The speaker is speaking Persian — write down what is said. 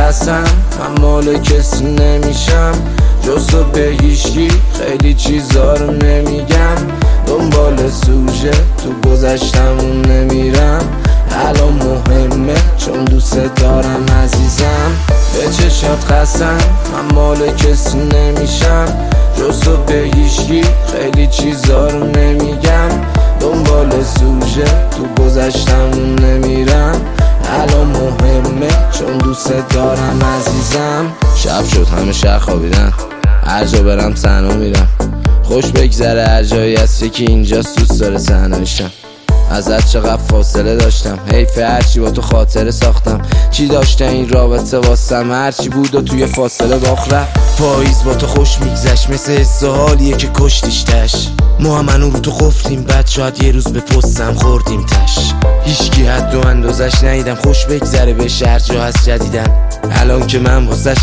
قسم من مال کسی نمیشم جز تو به هیچکی خیلی چیزا رو نمیگم دنبال سوژه تو گذشتمون نمیرم الان مهمه چون دوست دارم عزیزم به چشات قسم من مال کسی نمیشم جز تو به هیچکی خیلی چیزا رو نمیگم دنبال سوژه تو گذشتمون نمیرم الان مهمه چون دوست دارم عزیزم شب شد همه شهر خوابیدن هر جا برم تنها میرم خوش بگذره هر جایی هست یکی اینجاست دوست داره تنهایشم ازت چقدر فاصله داشتم حیف هرچی با تو خاطره ساختم چی داشته این رابطه واسم هرچی بود و توی فاصله باخت رفت پاییز با تو خوش میگذشت مثل حس حالیه که کشتیشتش ما هم رو تو خفتیم بعد شاید یه روز به پستم خوردیم تش هیچکی حد و اندازش ندیدم خوش بگذره به شهر جا هست جدیدن الان که من واسش